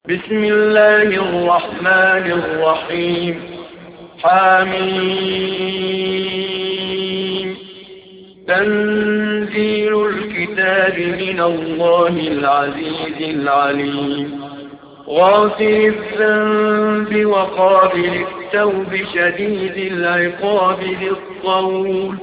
بسم الله الرحمن الرحيم. حميم. تنزيل الكتاب من الله العزيز العليم. غافر الذنب وقابل التوب شديد العقاب ذي الطول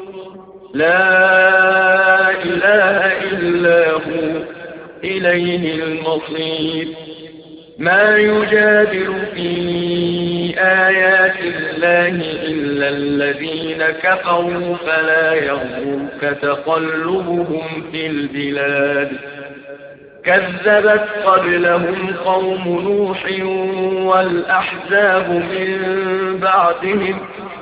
لا إله إلا هو إليه المصير. ما يجادل في آيات الله إلا الذين كفروا فلا يغرك تقلبهم في البلاد. كذبت قبلهم قوم نوح والأحزاب من بعدهم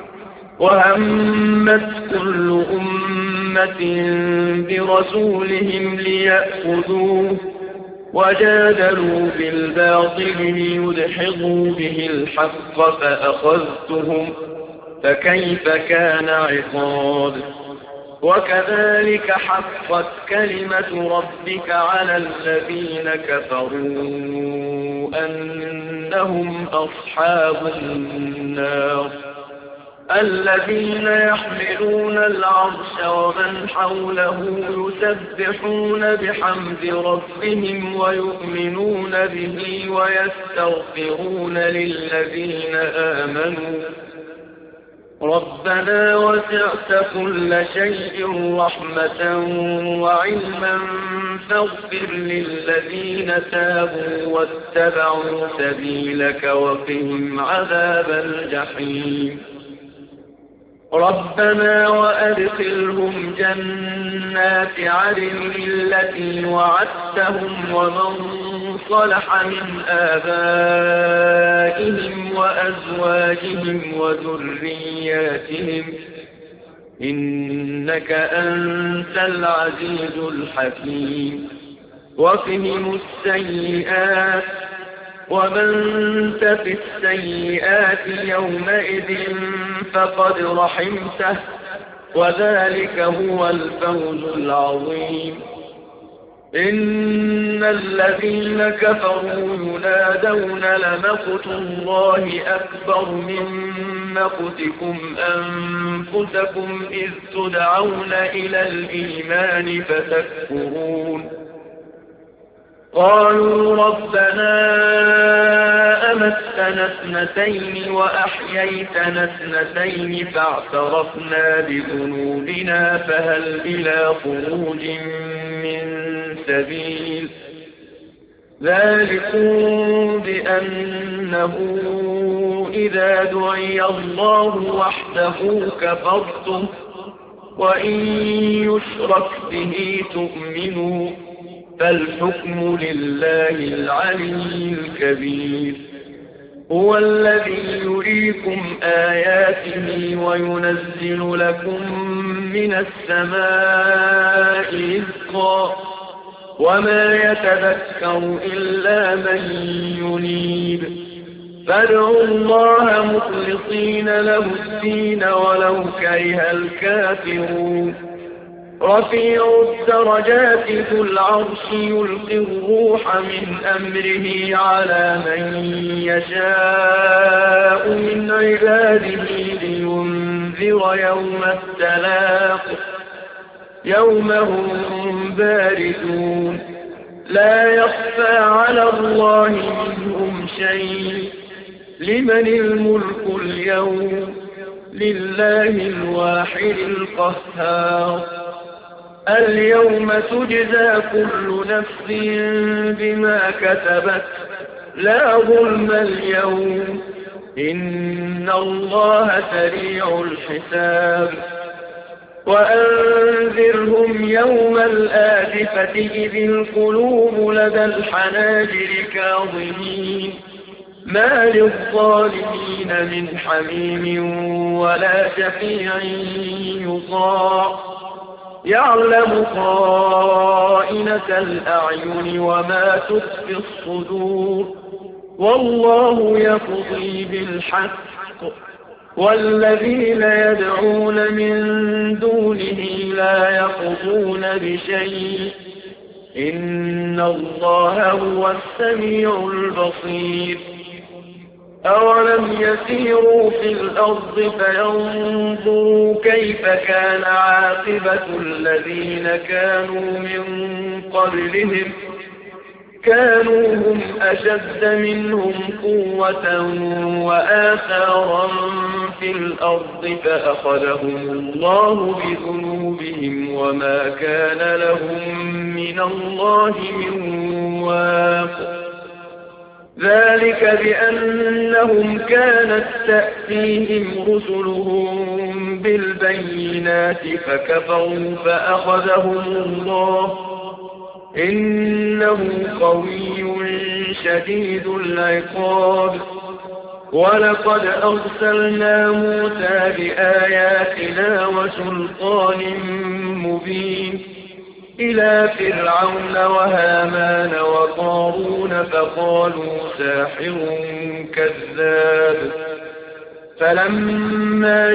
وهمت كل أمة برسولهم ليأخذوه وجادلوا بالباطل ليدحضوا به الحق فأخذتهم فكيف كان عقاب. وكذلك حقت كلمة ربك على الذين كفروا أنهم أصحاب النار. الذين يحملون العرش ومن حوله يسبحون بحمد ربهم ويؤمنون به ويستغفرون للذين آمنوا ربنا وسعت كل شيء رحمة وعلما فاغفر للذين تابوا واتبعوا سبيلك وقهم عذاب الجحيم. ربنا وأدخلهم جنات عدن التي وعدتهم ومن صلح من آبائهم وأزواجهم وذرياتهم إنك أنت العزيز الحكيم. وقهم السيئات ومن تق السيئات يومئذ فقد رحمته وذلك هو الفوز العظيم. إن الذين كفروا ينادون لمقت الله أكبر من مقتكم أنفسكم إذ تدعون إلى الإيمان فتكفرون. قالوا ربنا أمتنا اثنتين وأحييتنا اثنتين فاعترفنا بذنوبنا فهل إلى خروج من سبيل. ذلكم بأنه إذا دعي الله وحده كفرتم وإن يشرك به تؤمنوا فالحكم لله العلي الكبير. هو الذي يريكم آياته وينزل لكم من السماء رزقا وما يتذكر إلا من ينيب. فادعوا الله مخلصين له الدين ولو كره الكافرون. رفيع الدرجات ذو العرش يلقي الروح من أمره على من يشاء من عباده لينذر يوم التلاق يوم هم باردون لا يخفى على الله منهم شيء. لمن الملك اليوم لله الواحد القهار. اليوم تجزى كل نفس بما كسبت لا ظلم اليوم إن الله سريع الحساب. وأنذرهم يوم الآزفة إذ القلوب لدى الحناجر كاظمين ما للظالمين من حميم ولا شفيع يطاع يعلم خائنة الأعين وما تخفي الصدور والله يقضي بالحق والذين يدعون من دونه لا يقضون بشيء إن الله هو السميع البصير أولم يسيروا في الأرض فينظروا كيف كان عاقبة الذين كانوا من قبلهم كانوا هم أشد منهم قوة وآثارا في الأرض فأخذهم الله بذنوبهم وما كان لهم من الله من واق ذلك بأنهم كانت تأتيهم رسلهم بالبينات فكفروا فأخذهم الله إنه قوي شديد العقاب ولقد أرسلنا موسى بآياتنا وسلطان مبين إلى فرعون وهامان وقارون فقالوا ساحر كذاب فلما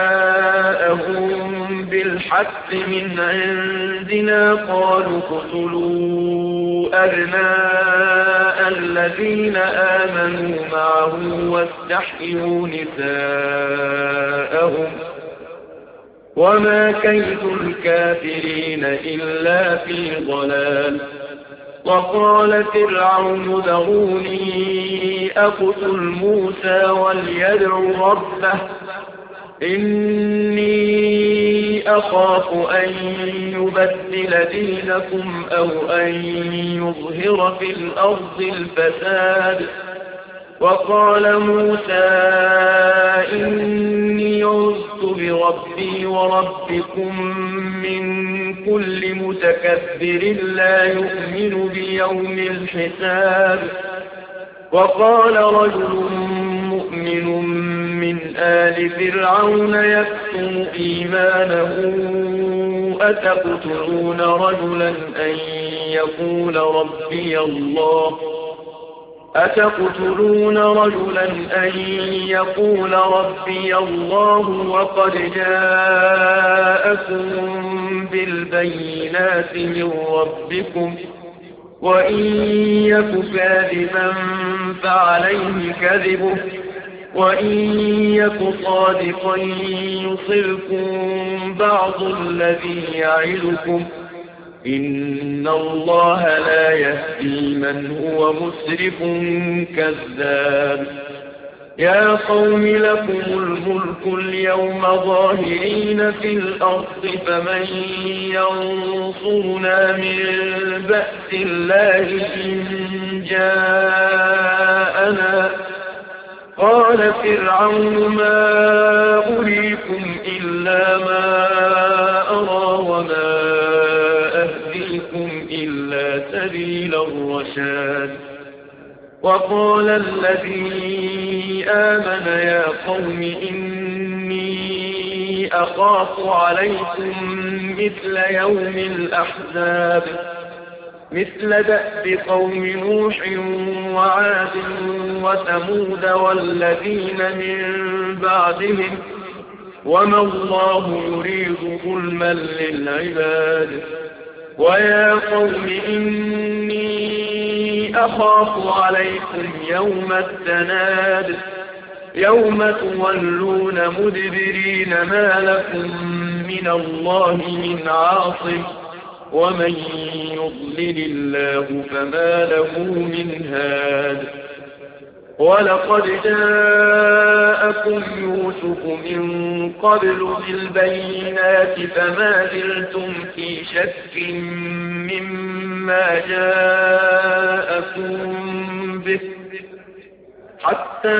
جاءهم بالحق من عندنا قالوا اقتلوا أبناء الذين آمنوا معه واستحيوا نساءهم وما كيد الكافرين إلا في ضلال وقال فرعون ذروني أقتل موسى وليدع ربه إني أخاف أن يبدل دينكم أو أن يظهر في الأرض الفساد وقال موسى إني عذت بربي وربكم من كل متكبر لا يؤمن بيوم الحساب وقال رجل مؤمن من آل فرعون يكتم إيمانه أتقتلون رجلا أن يقول ربي الله وقد جاءكم بالبينات من ربكم وإن يك كاذبا فعليه كذبه وإن يك صادقا يصبكم بعض الذي يعدكم إن الله لا يهدي من هو مسرف كذاب يا قوم لكم الملك اليوم ظاهرين في الأرض فمن ينصرنا من بأس الله إن جاءنا قال فرعون ما أريكم إلا ما أرى وما أهديكم إلا سبيل الرشاد وقال الذي آمن يا قوم إني أخاف عليكم مثل يوم الأحزاب مثل دأب قوم نوح وعاد وثمود والذين من بعدهم وما الله يريد ظلما للعباد ويا قوم إني أخاف عليكم يوم التناد يوم تولون مدبرين ما لكم من الله من عاصم ومن يضلل الله فما له من هاد ولقد جاءكم يوسف من قبل بالبينات فما زلتم في شك مما جاءكم به حتى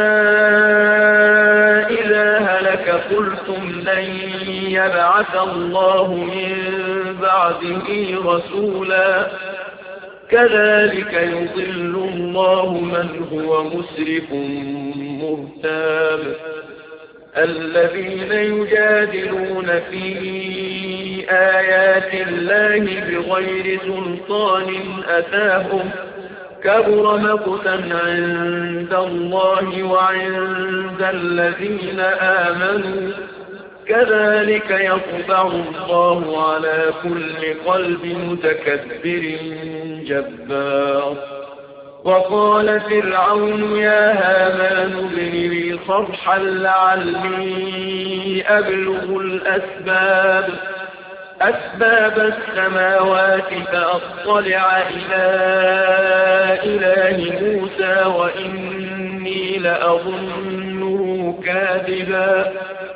إذا هلك قلتم لن يبعث الله من بعده رسولا كذلك يضل الله من هو مسرف مرتاب الذين يجادلون في آيات الله بغير سلطان أتاهم كبر مقتا عند الله وعند الذين آمنوا كذلك يطبع الله على كل قلب متكبر جبار. وقال فرعون يا هامان ابن لي صرحا لعلي أبلغ أسباب السماوات فأطلع إلى إله موسى وإني لأظنه كاذبا.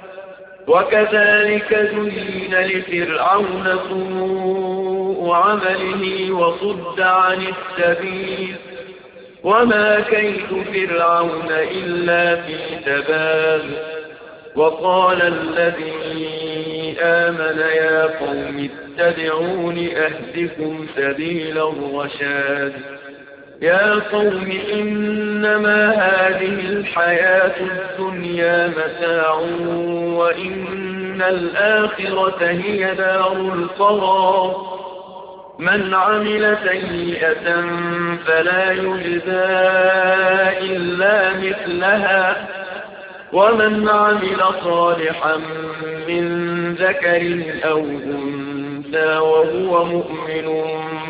وكذلك زين لفرعون سوء عمله وصد عن السبيل وما كيد فرعون إلا في تباب. وقال الذي آمن يا قوم اتبعون أهدكم سبيل الرشاد. يا قوم إنما هذه الحياة الدنيا متاع وإن الآخرة هي دار القرار. من عمل سيئة فلا يجزى إلا مثلها ومن عمل صالحا من ذكر أو أنثى وهو مؤمن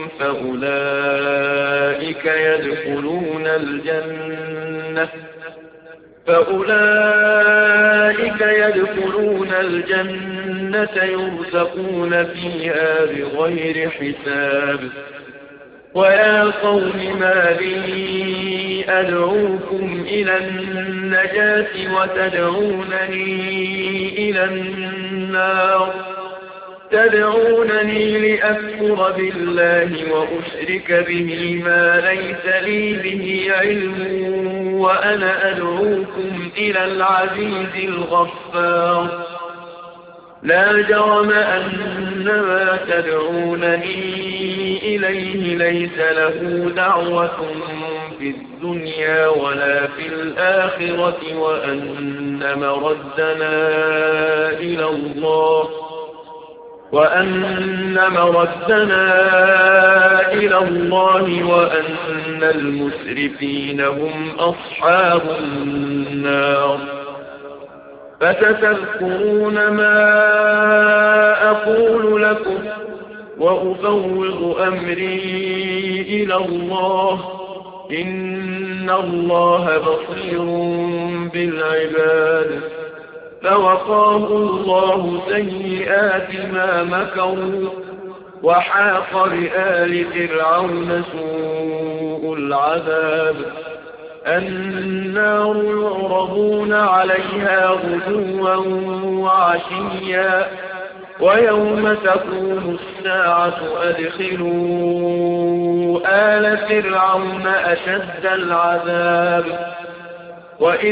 فأولئك يدخلون الجنة يرزقون فيها بغير حساب. ويا قوم ما لي أدعوكم إلى النجاة وتدعونني إلى النار. تدعونني لأكفر بالله وأشرك به ما ليس لي به علم وأنا أدعوكم إلى العزيز الغفار. لا جرم أن ما تدعونني إليه ليس له دعوة في الدنيا ولا في الآخرة وأن مردنا إلى الله وأن المسرفين هم أصحاب النار. فستذكرون ما أقول لكم وأفوض أمري إلى الله إن الله بصير بالعباد. فوقاه الله سيئات ما مكروا وحاق بآل فرعون سوء العذاب. النار يعرضون عليها غدوا وعشيا ويوم تقوم الساعة أدخلوا آل فرعون أشد العذاب. وإذ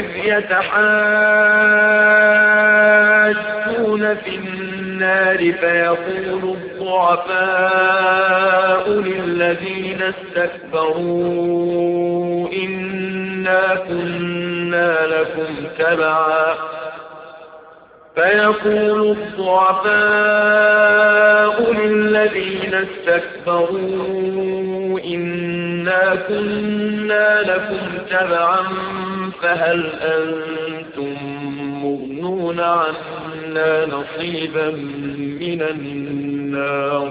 يتحاجون في النار فيقول الضعفاء للذين استكبروا إنا كنا لكم تبعا فهل أنتم مغنون عنا نصيبا من النار.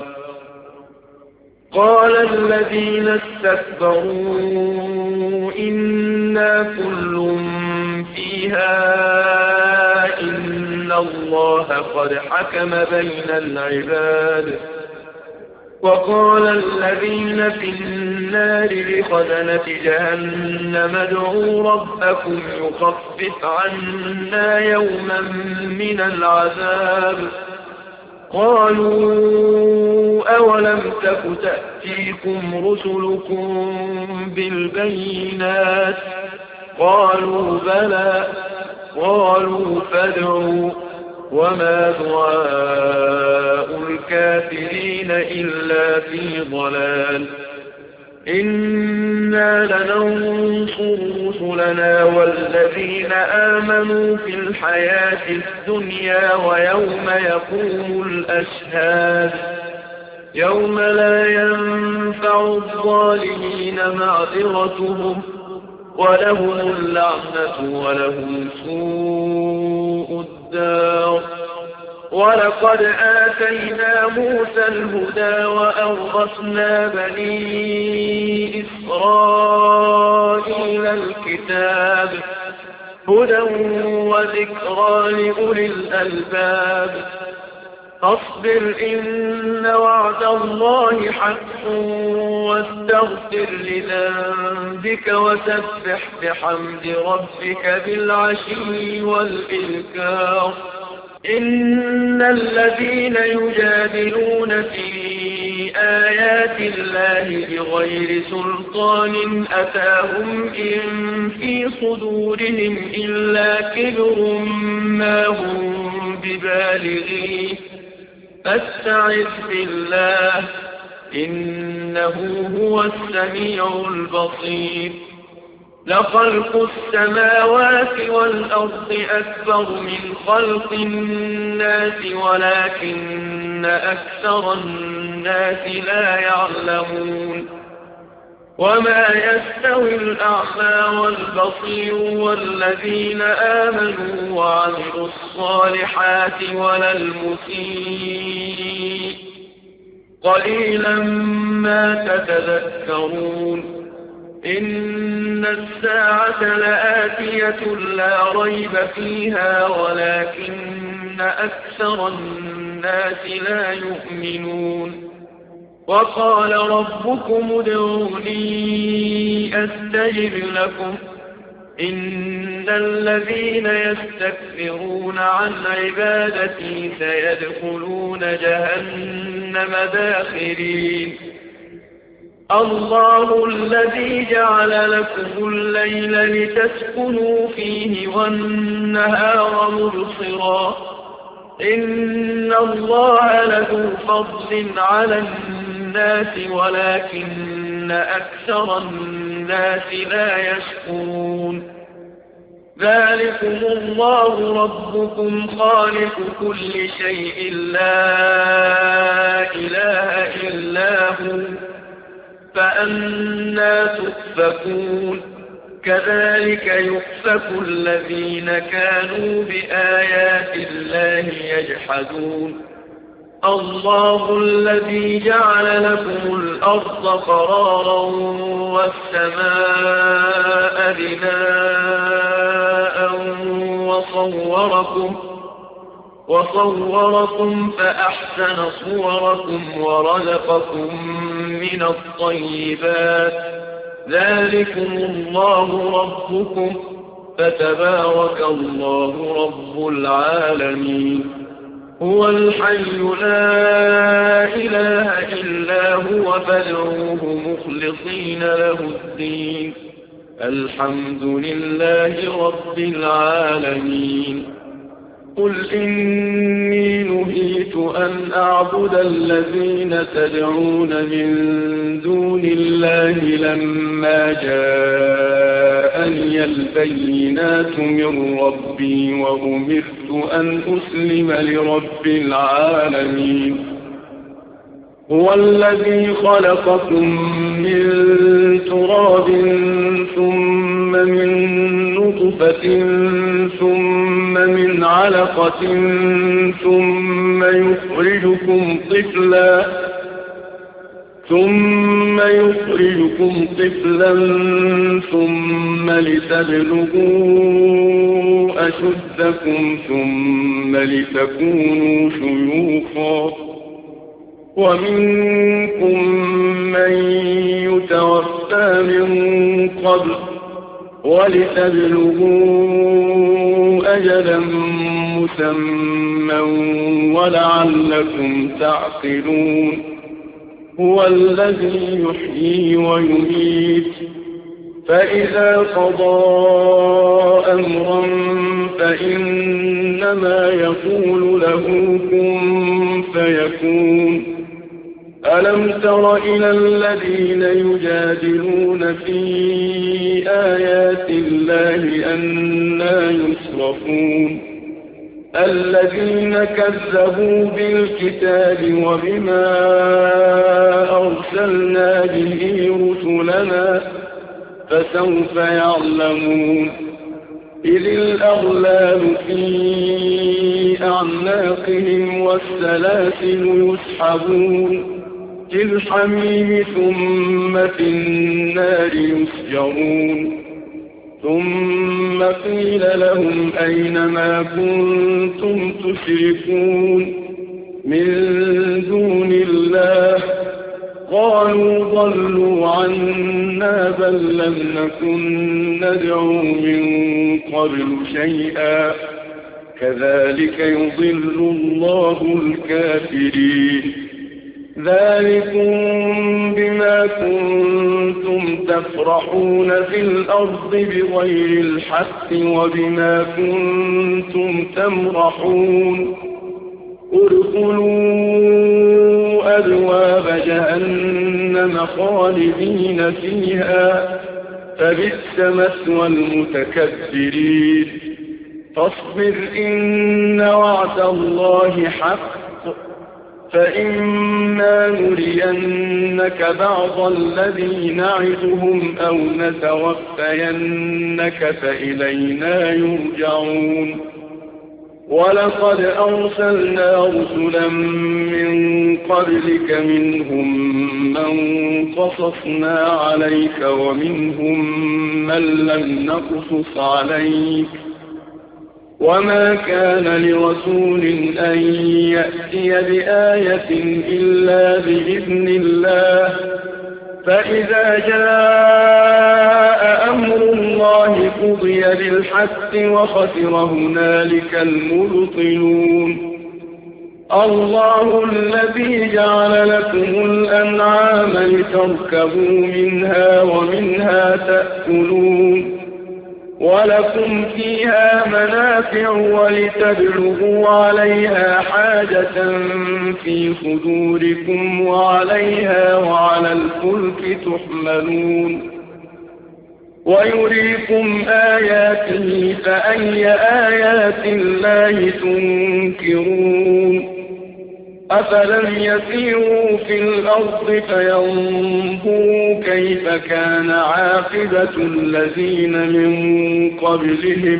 قال الذين استكبروا إنا كل فيها إن الله قد حكم بين العباد. وقال الذين في النار لخزنة جهنم ادعوا ربكم يخفف عنا يوما من العذاب. قالوا أولم تك تأتيكم رسلكم بالبينات قالوا بلى. قالوا فادعوا وما دعاء الكافرين إلا في ضلال. إنا لننصر رسلنا والذين آمنوا في الحياة الدنيا ويوم يقوم الأشهاد يوم لا ينفع الظالمين معذرتهم ولهم اللعنة ولهم سوء الدار. ولقد آتينا موسى الهدى وأورثنا بني إسرائيل الكتاب هدى وذكرى لأولي الألباب فاصبر إن وعد الله حق واستغفر لذنبك وسبح بحمد ربك بالعشي والإبكار إن الذين يجادلون في آيات الله بغير سلطان أتاهم إن في صدورهم إلا كبر ما هم ببالغيه فاستعذ بالله إنه هو السميع البصير لخلق السماوات والأرض أكبر من خلق الناس ولكن أكثر الناس لا يعلمون وما يستوي الأعمى والبصير والذين آمنوا وعملوا الصالحات ولا المسيء قليلا ما تتذكرون إن الساعة لآتية لا ريب فيها ولكن أكثر الناس لا يؤمنون وقال ربكم ادعوني أستجب لكم إن الذين يستكبرون عن عبادتي سيدخلون جهنم داخرين الله الذي جعل لكم الليل لتسكنوا فيه والنهار مبصرا إن الله له فضل على الناس ولكن أكثر الناس لا يشكرون ذلكم الله ربكم خالق كل شيء لا إله إلا هو فأنى تؤفكون كذلك يؤفك الذين كانوا بآيات الله يجحدون الله الذي جعل لكم الأرض قرارا والسماء بناء وصوركم فأحسن صوركم ورزقكم من الطيبات ذلكم الله ربكم فتبارك الله رب العالمين هو الحي لا إله إلا هو فادعوه مخلصين له الدين الحمد لله رب العالمين قل إني نهيت أن أعبد الذين تدعون من دون الله لما جاءني البينات من ربي وأمرت أن أسلم لرب العالمين هو الذي خلقكم من تراب ثم من نطفة ثم من علقة ثم يخرجكم طفلا ثم لتبلغوا أشدكم ثم لتكونوا شيوخا ومنكم من يتوفى من قبل ولتبلغوا أجلا مسمى ولعلكم تعقلون هو الذي يحيي ويميت فإذا قضى أمرا فإنما يقول له كن فيكون ألم تر إلى الذين يجادلون في آيات الله أنى يصرفون الذين كذبوا بالكتاب وبما أرسلنا به رسلنا فسوف يعلمون إذ الأغلال في أعناقهم والسلاسل يسحبون في الحميم ثم في النار يسجرون ثم قيل لهم أين ما كنتم تشركون من دون الله قالوا ضلوا عنا بل لم نكن ندعو من قبل شيئا كذلك يضل الله الكافرين ذلكم بما كنتم تفرحون في الأرض بغير الحق وبما كنتم تمرحون ادخلوا أبواب جهنم خالدين فيها فبئس مثوى المتكبرين فاصبر إن وعد الله حق فإما نرينك بعض الذي نعدهم أو نتوفينك فإلينا يرجعون ولقد أرسلنا رسلا من قبلك منهم من قصصنا عليك ومنهم من لم نقصص عليك وما كان لرسول أن يأتي بآية إلا بإذن الله فإذا جاء أمر الله قضي بالحق وخسر هنالك المبطلون الله الذي جعل لكم الأنعام لتركبوا منها ومنها تأكلون ولكم فيها منافع ولتبلغوا عليها حاجة في صدوركم وعليها وعلى الفلك تحملون ويريكم آياته فأي آيات الله تنكرون أفلم يسيروا في الأرض فينظروا كيف كان عاقبة الذين من قبلهم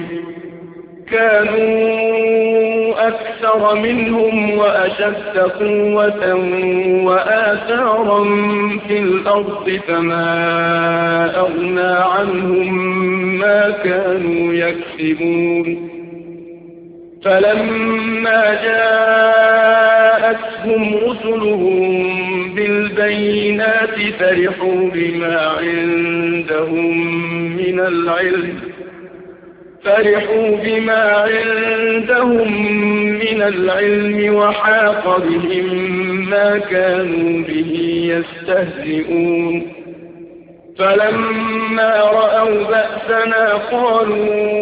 كانوا أكثر منهم وأشد قوة وآثارا في الأرض فما أغنى عنهم ما كانوا يكسبون فلما جاءتهم رسلهم بالبينات فرحوا بما عندهم من العلم وحاق بهم ما كانوا به يستهزئون فلما رأوا بأسنا قالوا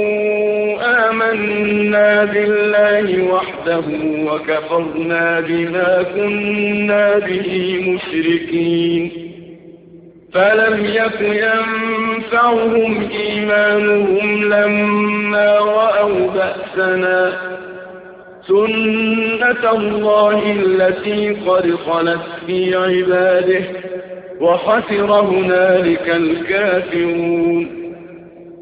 آمنا بالله وحده وكفرنا بما كنا به مشركين فلم يك ينفعهم إيمانهم لما رأوا بأسنا سنة الله التي قد خلت في عباده وخسر هنالك الكافرون